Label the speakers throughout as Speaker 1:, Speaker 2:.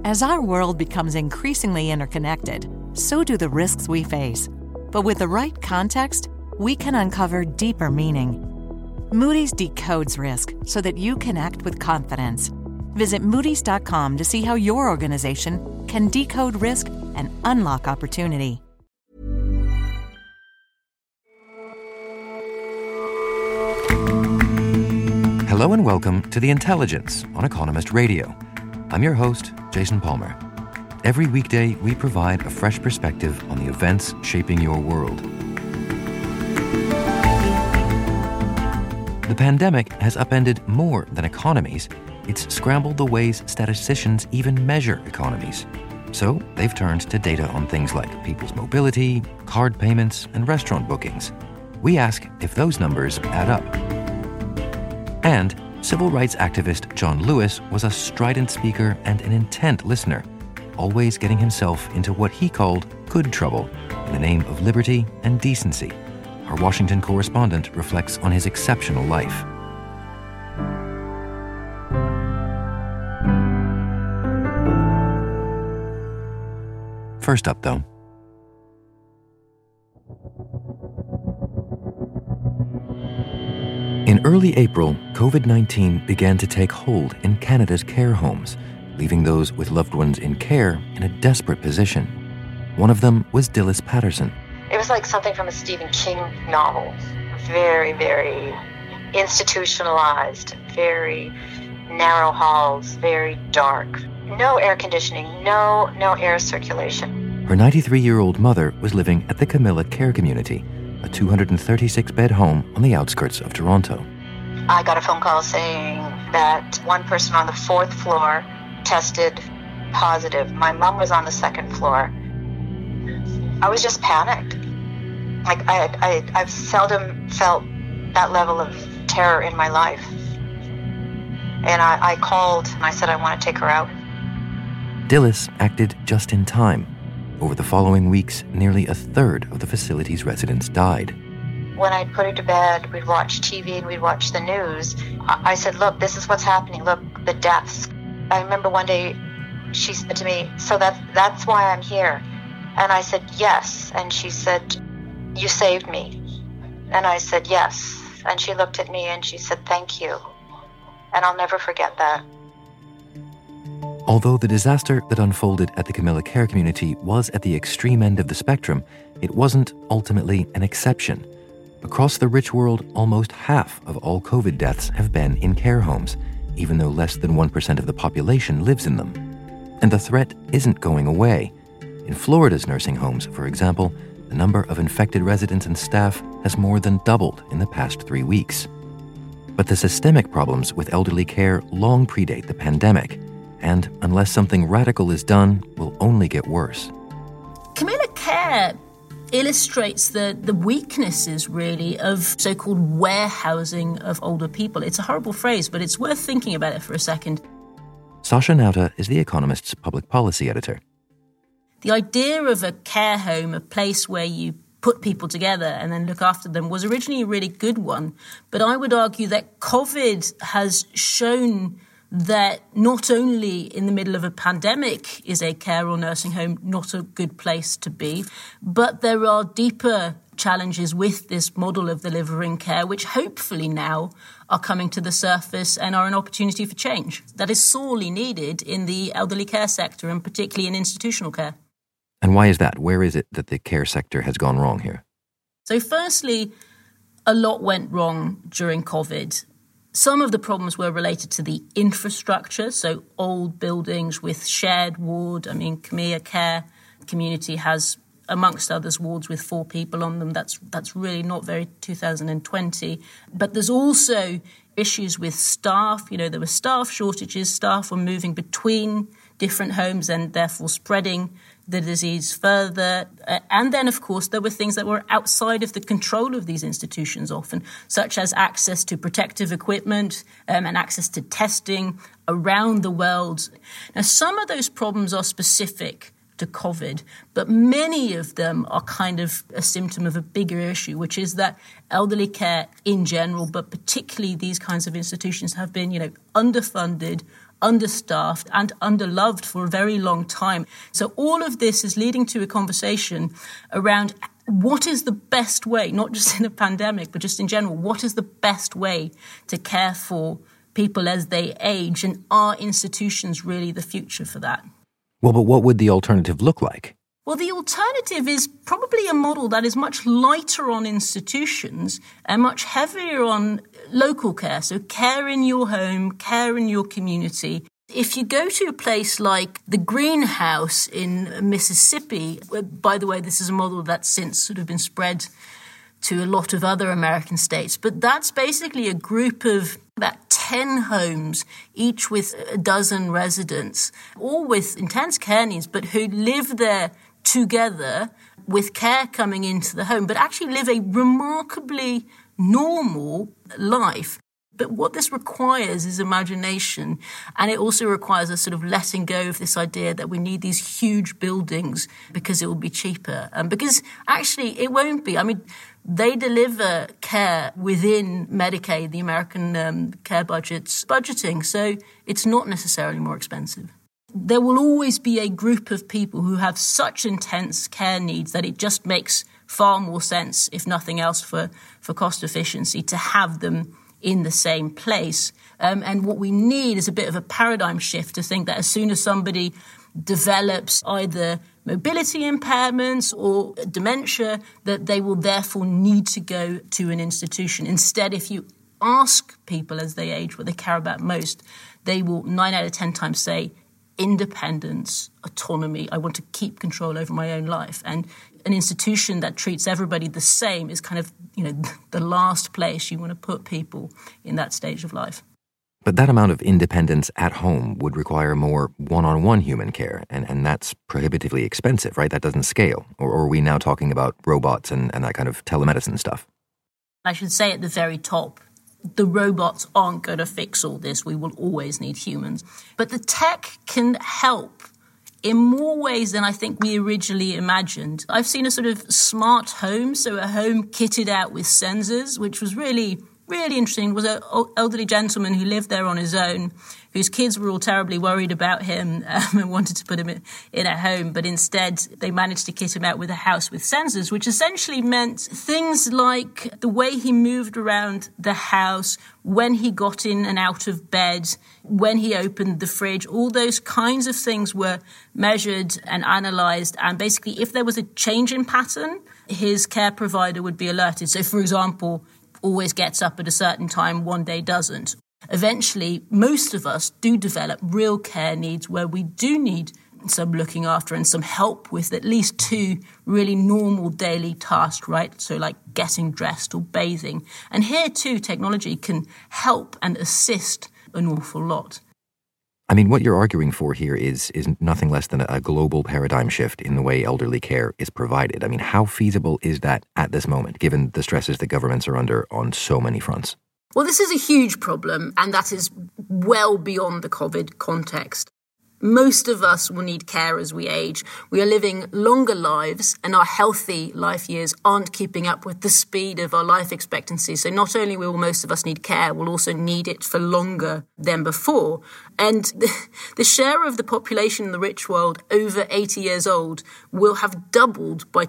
Speaker 1: As our world becomes increasingly interconnected, so do the risks we face. But with the right context, we can uncover deeper meaning. Moody's decodes risk so that you can act with confidence. Visit Moody's.com to see how your organization can decode risk and unlock opportunity.
Speaker 2: Hello and welcome to The Intelligence on Economist Radio. I'm your host, Jason Palmer. Every weekday, we provide a fresh perspective on the events shaping your world. The pandemic has upended more than economies. It's scrambled the ways statisticians even measure economies. So they've turned to data on things like people's mobility, card payments, and restaurant bookings. We ask if those numbers add up. And civil rights activist John Lewis was a strident speaker and an intent listener, always getting himself into what he called good trouble in the name of liberty and decency. Our Washington correspondent reflects on his exceptional life. First up, though. In early April, COVID-19 began to take hold in Canada's care homes, leaving those with loved ones in care in a desperate position. One of them was Dilys Patterson.
Speaker 3: It was like something from a Stephen King novel. Very, very institutionalized, very narrow halls, very dark. No air conditioning, no air circulation.
Speaker 2: Her 93-year-old mother was living at the Camilla Care Community, a 236-bed home on the outskirts of Toronto.
Speaker 3: I got a phone call saying that one person on the 4th floor tested positive. My mom was on the 2nd floor. I was just panicked. Like I've seldom felt that level of terror in my life. And I called and I said I want to take her out.
Speaker 2: Dilys acted just in time. Over the following weeks, nearly a third of the facility's residents died.
Speaker 3: When I'd put her to bed, we'd watch TV and we'd watch the news. I said, look, this is what's happening. Look, the deaths. I remember one day she said to me, so that's why I'm here. And I said, yes. And she said, you saved me. And I said, yes. And she looked at me and she said, thank you. And I'll never forget that.
Speaker 2: Although the disaster that unfolded at the Camilla Care Community was at the extreme end of the spectrum, it wasn't ultimately an exception. Across the rich world, almost half of all COVID deaths have been in care homes, even though less than 1% of the population lives in them. And the threat isn't going away. In Florida's nursing homes, for example, the number of infected residents and staff has more than doubled in the past 3 weeks. But the systemic problems with elderly care long predate the pandemic, and unless something radical is done, will only get worse.
Speaker 4: Camilla Care illustrates the weaknesses, really, of so-called warehousing of older people. It's a horrible phrase, but it's worth thinking about it for a second.
Speaker 2: Sasha Nauta is The Economist's public policy editor.
Speaker 4: The idea of a care home, a place where you put people together and then look after them, was originally a really good one. But I would argue that COVID has shown that not only in the middle of a pandemic is a care or nursing home not a good place to be, but there are deeper challenges with this model of delivering care, which hopefully now are coming to the surface and are an opportunity for change that is sorely needed in the elderly care sector and particularly in institutional care.
Speaker 2: And why is that? Where is it that the care sector has gone wrong here?
Speaker 4: So firstly, a lot went wrong during COVID. Some of the problems were related to the infrastructure, so old buildings with shared ward. I mean, Camilla Care Community has, amongst others, wards with 4 people on them. That's really not very 2020. But there's also issues with staff. You know, there were staff shortages. Staff were moving between different homes and therefore spreading the disease further. And then, of course, there were things that were outside of the control of these institutions often, such as access to protective equipment and access to testing around the world. Now, some of those problems are specific to COVID, but many of them are kind of a symptom of a bigger issue, which is that elderly care in general, but particularly these kinds of institutions, have been, underfunded, understaffed and underloved for a very long time. So all of this is leading to a conversation around what is the best way, not just in a pandemic, but just in general, what is the best way to care for people as they age? And are institutions really the future for that?
Speaker 2: Well, but what would the alternative look like?
Speaker 4: Well, the alternative is probably a model that is much lighter on institutions and much heavier on local care. So care in your home, care in your community. If you go to a place like the Greenhouse in Mississippi, by the way, this is a model that's since sort of been spread to a lot of other American states, but that's basically a group of about 10 homes, each with a dozen residents, all with intense care needs, but who live there together with care coming into the home, but actually live a remarkably normal life. But what this requires is imagination, and it also requires a sort of letting go of this idea that we need these huge buildings because it will be cheaper. Because actually it won't be. I mean, they deliver care within Medicaid, the American care budget's budgeting, so it's not necessarily more expensive. There will always be a group of people who have such intense care needs that it just makes far more sense, if nothing else, for cost efficiency, to have them in the same place. And what we need is a bit of a paradigm shift to think that as soon as somebody develops either mobility impairments or dementia, that they will therefore need to go to an institution. Instead, if you ask people as they age what they care about most, they will 9 out of 10 times say independence, autonomy. I want to keep control over my own life. And an institution that treats everybody the same is kind of, the last place you want to put people in that stage of life.
Speaker 2: But that amount of independence at home would require more one-on-one human care, and that's prohibitively expensive, right? That doesn't scale. Or are we now talking about robots and that kind of telemedicine stuff?
Speaker 4: I should say at the very top, the robots aren't going to fix all this. We will always need humans. But the tech can help in more ways than I think we originally imagined. I've seen a sort of smart home, so a home kitted out with sensors, which was really interesting. It was an elderly gentleman who lived there on his own, whose kids were all terribly worried about him and wanted to put him in a home. But instead, they managed to kit him out with a house with sensors, which essentially meant things like the way he moved around the house, when he got in and out of bed, when he opened the fridge, all those kinds of things were measured and analysed. And basically, if there was a change in pattern, his care provider would be alerted. So, for example, always gets up at a certain time, one day doesn't. Eventually, most of us do develop real care needs where we do need some looking after and some help with at least 2 really normal daily tasks, right? So like getting dressed or bathing. And here too, technology can help and assist an awful lot.
Speaker 2: I mean, what you're arguing for here is nothing less than a global paradigm shift in the way elderly care is provided. I mean, how feasible is that at this moment, given the stresses that governments are under on so many fronts?
Speaker 4: Well, this is a huge problem, and that is well beyond the COVID context. Most of us will need care as we age. We are living longer lives, and our healthy life years aren't keeping up with the speed of our life expectancy. So not only will most of us need care, we'll also need it for longer than before. And the share of the population in the rich world over 80 years old will have doubled by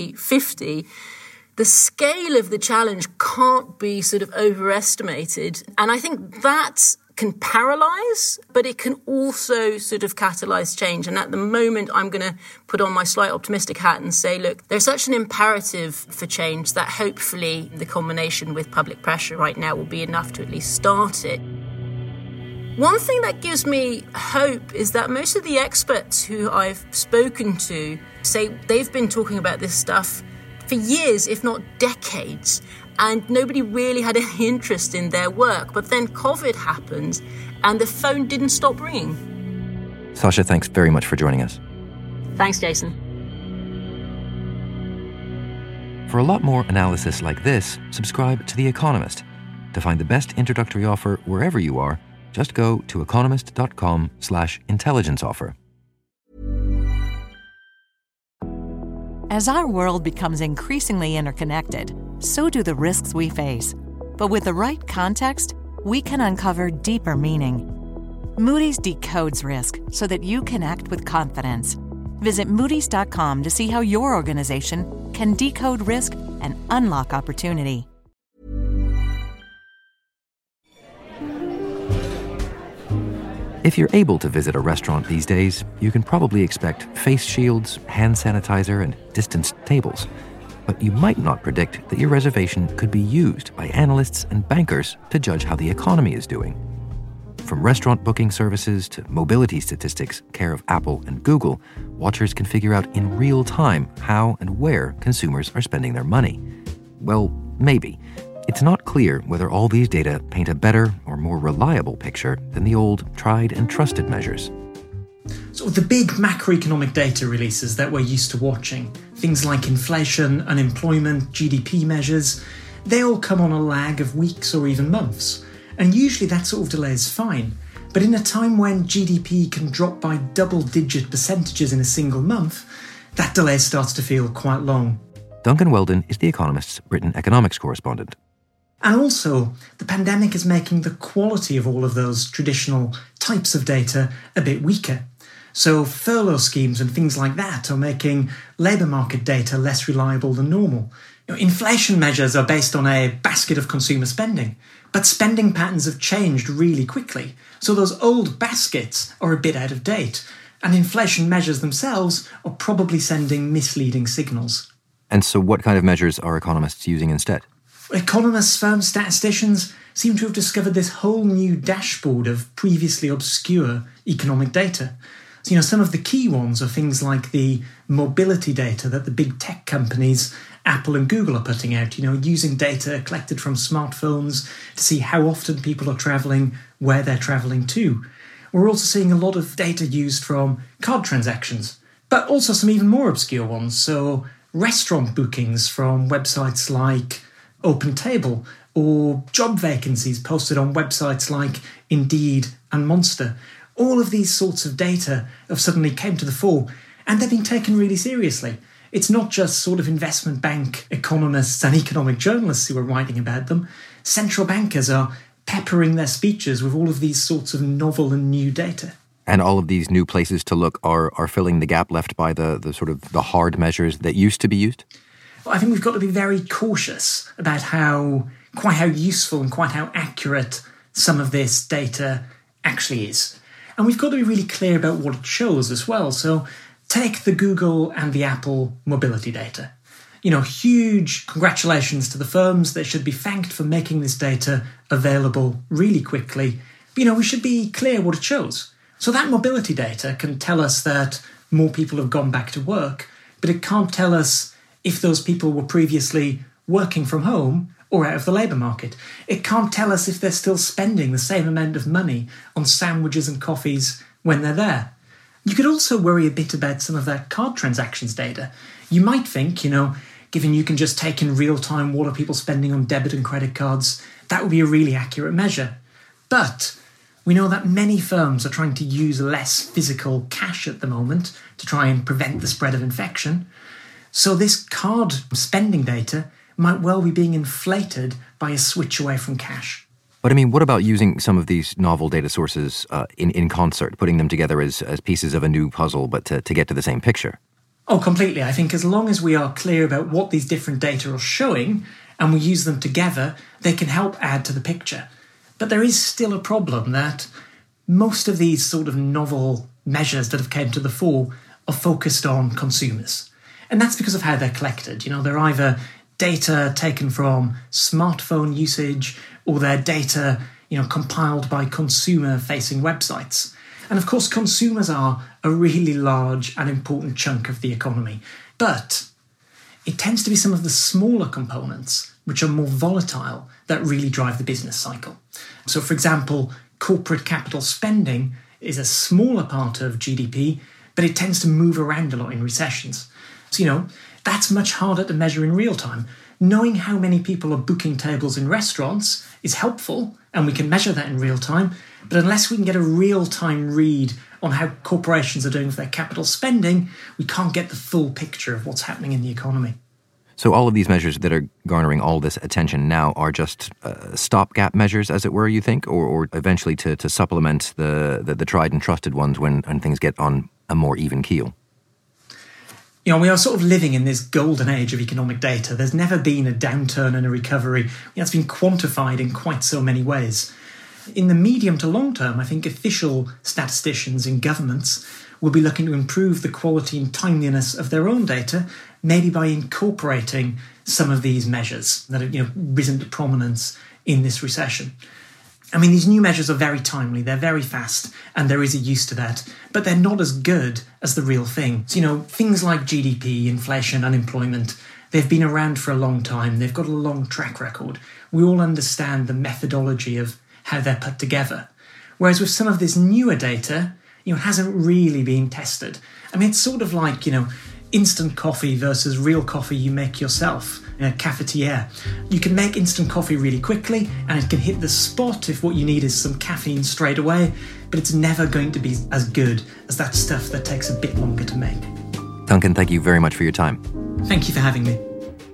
Speaker 4: 2050. The scale of the challenge can't be sort of overestimated. And I think that can paralyze, but it can also sort of catalyze change. And at the moment, I'm going to put on my slight optimistic hat and say, look, there's such an imperative for change that hopefully the combination with public pressure right now will be enough to at least start it. One thing that gives me hope is that most of the experts who I've spoken to say they've been talking about this stuff for years, if not decades, and nobody really had any interest in their work. But then COVID happened and the phone didn't stop ringing.
Speaker 2: Sasha, thanks very much for joining us.
Speaker 4: Thanks, Jason.
Speaker 2: For a lot more analysis like this, subscribe to The Economist. To find the best introductory offer wherever you are, just go to economist.com/intelligence offer.
Speaker 1: As our world becomes increasingly interconnected, so do the risks we face. But with the right context, we can uncover deeper meaning. Moody's decodes risk so that you can act with confidence. Visit Moody's.com to see how your organization can decode risk and unlock opportunity.
Speaker 2: If you're able to visit a restaurant these days, you can probably expect face shields, hand sanitizer, and distanced tables. But you might not predict that your reservation could be used by analysts and bankers to judge how the economy is doing. From restaurant booking services to mobility statistics, care of Apple and Google, watchers can figure out in real time how and where consumers are spending their money. Well, maybe. It's not clear whether all these data paint a better or more reliable picture than the old tried and trusted measures.
Speaker 5: So the big macroeconomic data releases that we're used to watching, things like inflation, unemployment, GDP measures, they all come on a lag of weeks or even months. And usually that sort of delay is fine. But in a time when GDP can drop by double-digit percentages in a single month, that delay starts to feel quite long.
Speaker 2: Duncan Weldon is The Economist's Britain economics correspondent.
Speaker 5: And also, the pandemic is making the quality of all of those traditional types of data a bit weaker. So furlough schemes and things like that are making labour market data less reliable than normal. Inflation measures are based on a basket of consumer spending, but spending patterns have changed really quickly. So those old baskets are a bit out of date, and inflation measures themselves are probably sending misleading signals.
Speaker 2: And so what kind of measures are economists using instead?
Speaker 5: Economists, firms, statisticians seem to have discovered this whole new dashboard of previously obscure economic data. So, some of the key ones are things like the mobility data that the big tech companies, Apple and Google, are putting out, using data collected from smartphones to see how often people are travelling, where they're travelling to. We're also seeing a lot of data used from card transactions, but also some even more obscure ones. So restaurant bookings from websites like OpenTable, or job vacancies posted on websites like Indeed and Monster. All of these sorts of data have suddenly came to the fore, and they're being taken really seriously. It's not just sort of investment bank economists and economic journalists who are writing about them. Central bankers are peppering their speeches with all of these sorts of novel and new data.
Speaker 2: And all of these new places to look are filling the gap left by the sort of the hard measures that used to be used?
Speaker 5: I think we've got to be very cautious about how useful and quite how accurate some of this data actually is. And we've got to be really clear about what it shows as well. So take the Google and the Apple mobility data. Huge congratulations to the firms. They should be thanked for making this data available really quickly. But, we should be clear what it shows. So that mobility data can tell us that more people have gone back to work, but it can't tell us if those people were previously working from home or out of the labour market. It can't tell us if they're still spending the same amount of money on sandwiches and coffees when they're there. You could also worry a bit about some of that card transactions data. You might think, given you can just take in real time what are people spending on debit and credit cards, that would be a really accurate measure. But we know that many firms are trying to use less physical cash at the moment to try and prevent the spread of infection. So this card spending data might well be being inflated by a switch away from cash.
Speaker 2: But what about using some of these novel data sources in concert, putting them together as pieces of a new puzzle, but to get to the same picture?
Speaker 5: Oh, completely. I think as long as we are clear about what these different data are showing and we use them together, they can help add to the picture. But there is still a problem that most of these sort of novel measures that have come to the fore are focused on consumers. And that's because of how they're collected. They're either data taken from smartphone usage or they're data, compiled by consumer-facing websites. And of course, consumers are a really large and important chunk of the economy. But it tends to be some of the smaller components, which are more volatile, that really drive the business cycle. So, for example, corporate capital spending is a smaller part of GDP, but it tends to move around a lot in recessions. So, that's much harder to measure in real time. Knowing how many people are booking tables in restaurants is helpful, and we can measure that in real time. But unless we can get a real-time read on how corporations are doing with their capital spending, we can't get the full picture of what's happening in the economy.
Speaker 2: So all of these measures that are garnering all this attention now are just stopgap measures, as it were, you think, or eventually to supplement the tried and trusted ones when things get on a more even keel?
Speaker 5: We are sort of living in this golden age of economic data. There's never been a downturn and a recovery. It's been quantified in quite so many ways. In the medium to long term, I think official statisticians in governments will be looking to improve the quality and timeliness of their own data, maybe by incorporating some of these measures that have risen to prominence in this recession. I mean, these new measures are very timely, they're very fast, and there is a use to that, but they're not as good as the real thing. So, things like GDP, inflation, unemployment, they've been around for a long time, they've got a long track record. We all understand the methodology of how they're put together. Whereas with some of this newer data, it hasn't really been tested. I mean, it's sort of like, instant coffee versus real coffee you make yourself in a cafetiere. You can make instant coffee really quickly and it can hit the spot if what you need is some caffeine straight away, but it's never going to be as good as that stuff that takes a bit longer to make.
Speaker 2: Duncan, thank you very much for your time.
Speaker 5: Thank you for having me.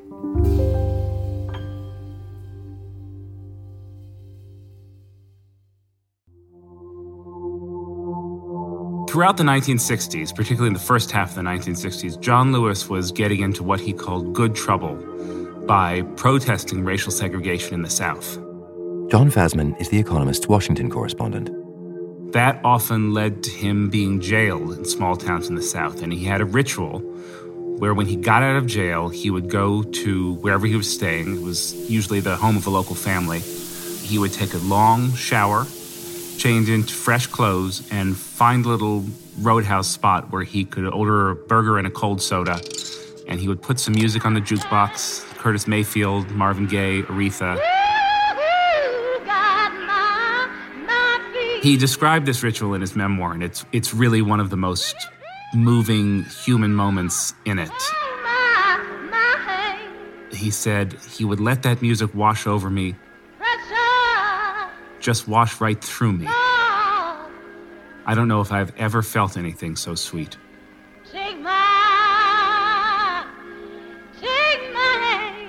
Speaker 6: Throughout the 1960s, particularly in the first half of the 1960s, John Lewis was getting into what he called good trouble by protesting racial segregation in the South.
Speaker 2: John Fasman is The Economist's Washington correspondent.
Speaker 6: That often led to him being jailed in small towns in the South, and he had a ritual where when he got out of jail, he would go to wherever he was staying. It was usually the home of a local family. He would take a long shower, change into fresh clothes, and find a little roadhouse spot where he could order a burger and a cold soda. And he would put some music on the jukebox, Curtis Mayfield, Marvin Gaye, Aretha. He described this ritual in his memoir, and it's really one of the most moving human moments in it. He said he would let that music wash over me, just wash right through me. I don't know if I've ever felt anything so sweet.
Speaker 7: Take my hand.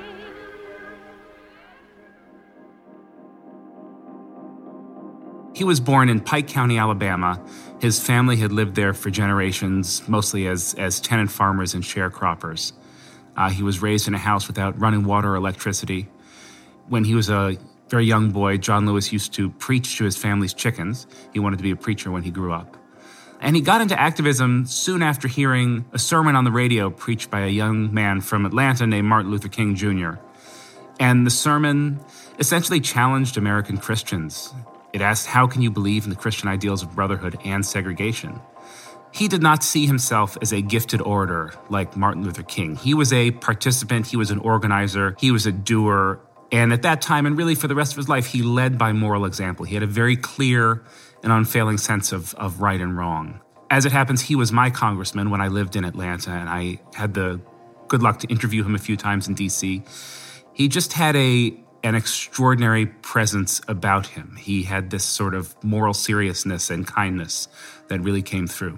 Speaker 6: He was born in Pike County, Alabama. His family had lived there for generations, mostly as tenant farmers and sharecroppers. He was raised in a house without running water or electricity. When he was a very young boy, John Lewis used to preach to his family's chickens. He wanted to be a preacher when he grew up. And he got into activism soon after hearing a sermon on the radio preached by a young man from Atlanta named Martin Luther King Jr. And the sermon essentially challenged American Christians. It asked, how can you believe in the Christian ideals of brotherhood and segregation? He did not see himself as a gifted orator like Martin Luther King. He was a participant, he was an organizer, he was a doer. And at that time, and really for the rest of his life, he led by moral example. He had a very clear and unfailing sense of right and wrong. As it happens, he was my congressman when I lived in Atlanta, and I had the good luck to interview him a few times in D.C. He just had an extraordinary presence about him. He had this sort of moral seriousness and kindness that really came through.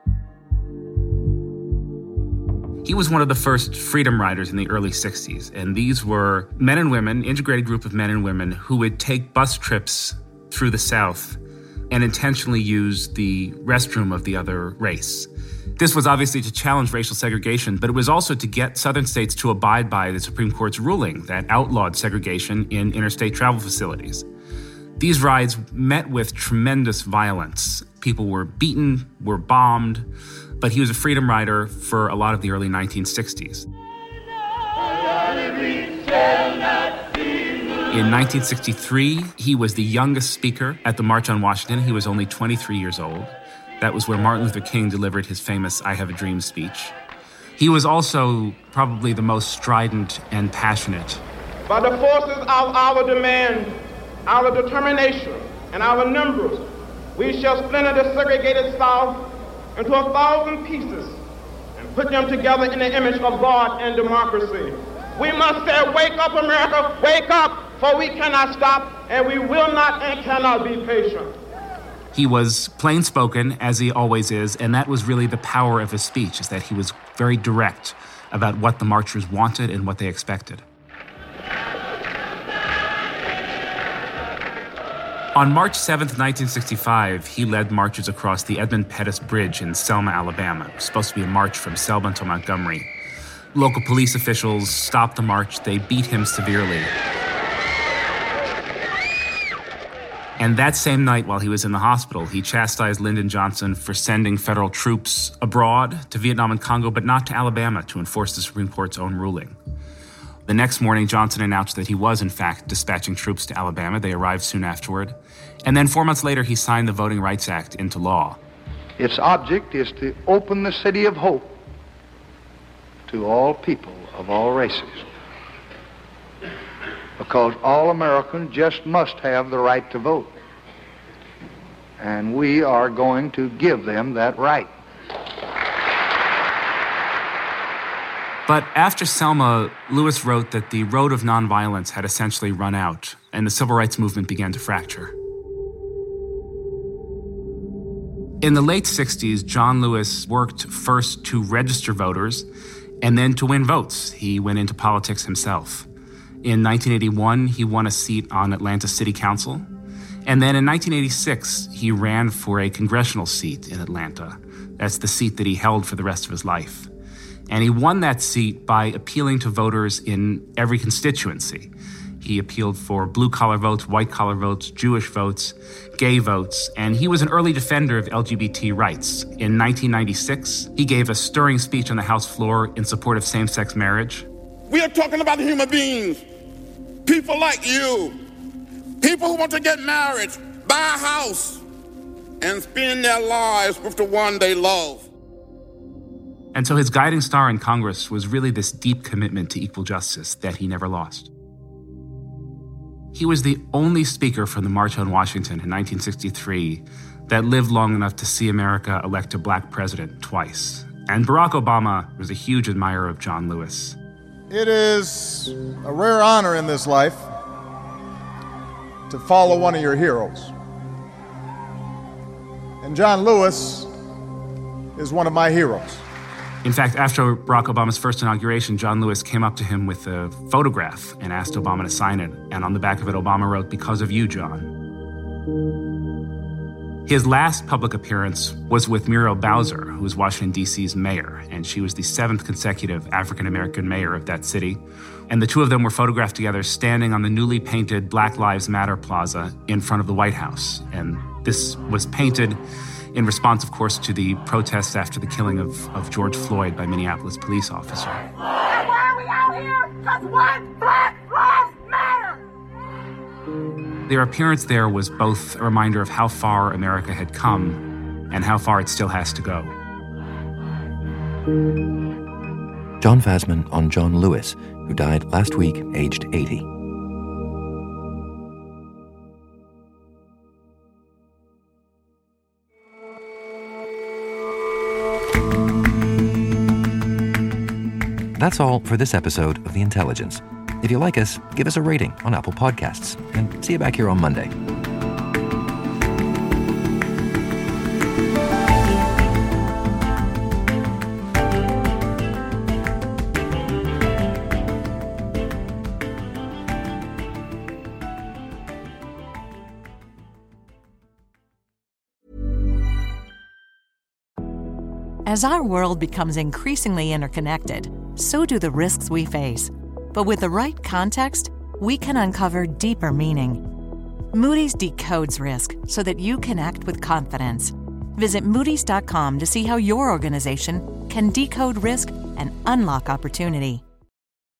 Speaker 6: He was one of the first freedom riders in the early 60s, and these were men and women, integrated group of men and women who would take bus trips through the South and intentionally use the restroom of the other race. This was obviously to challenge racial segregation, but it was also to get Southern states to abide by the Supreme Court's ruling that outlawed segregation in interstate travel facilities. These rides met with tremendous violence. People were beaten, were bombed, but he was a freedom rider for a lot of the early 1960s. In 1963, he was the youngest speaker at the March on Washington. He was only 23 years old. That was where Martin Luther King delivered his famous I Have a Dream speech. He was also probably the most strident and passionate.
Speaker 8: By the forces of our demand, our determination, and our numbers, we shall splinter the segregated South into 1,000 pieces and put them together in the image of God and democracy. We must say, wake up, America, wake up, for we cannot stop, and we will not and cannot be patient.
Speaker 6: He was plain-spoken, as he always is, and that was really the power of his speech, is that he was very direct about what the marchers wanted and what they expected. On March 7th, 1965, he led marches across the Edmund Pettus Bridge in Selma, Alabama. It was supposed to be a march from Selma to Montgomery. Local police officials stopped the march. They beat him severely. And that same night, while he was in the hospital, he chastised Lyndon Johnson for sending federal troops abroad to Vietnam and Congo, but not to Alabama to enforce the Supreme Court's own ruling. The next morning, Johnson announced that he was, in fact, dispatching troops to Alabama. They arrived soon afterward. And then 4 months later, he signed the Voting Rights Act into law.
Speaker 9: Its object is to open the city of hope to all people of all races. Because all Americans just must have the right to vote. And we are going to give them that right.
Speaker 6: But after Selma, Lewis wrote that the road of nonviolence had essentially run out, and the civil rights movement began to fracture. In the late 60s, John Lewis worked first to register voters and then to win votes. He went into politics himself. In 1981, he won a seat on Atlanta City Council. And then in 1986, he ran for a congressional seat in Atlanta. That's the seat that he held for the rest of his life. And he won that seat by appealing to voters in every constituency. He appealed for blue-collar votes, white-collar votes, Jewish votes, gay votes, and he was an early defender of LGBT rights. In 1996, he gave a stirring speech on the House floor in support of same-sex marriage.
Speaker 10: We are talking about human beings, people like you, people who want to get married, buy a house, and spend their lives with the one they love.
Speaker 6: And so his guiding star in Congress was really this deep commitment to equal justice that he never lost. He was the only speaker from the March on Washington in 1963 that lived long enough to see America elect a black president twice. And Barack Obama was a huge admirer of John Lewis.
Speaker 11: It is a rare honor in this life to follow one of your heroes. And John Lewis is one of my heroes.
Speaker 6: In fact, after Barack Obama's first inauguration, John Lewis came up to him with a photograph and asked Obama to sign it. And on the back of it, Obama wrote, "Because of you, John." His last public appearance was with Muriel Bowser, who was Washington, D.C.'s mayor, and she was the 7th consecutive African-American mayor of that city. And the two of them were photographed together standing on the newly painted Black Lives Matter Plaza in front of the White House. And this was painted in response, of course, to the protests after the killing of George Floyd by Minneapolis police officer.
Speaker 7: Why are we out here? Because one Black Lives Matter!
Speaker 6: Their appearance there was both a reminder of how far America had come and how far it still has to go.
Speaker 2: John Fasman on John Lewis, who died last week, aged 80. That's all for this episode of The Intelligence. If you like us, give us a rating on Apple Podcasts, and see you back here on Monday.
Speaker 1: As our world becomes increasingly interconnected, so do the risks we face. But with the right context, we can uncover deeper meaning. Moody's decodes risk so that you can act with confidence. Visit Moodys.com to see how your organization can decode risk and unlock opportunity.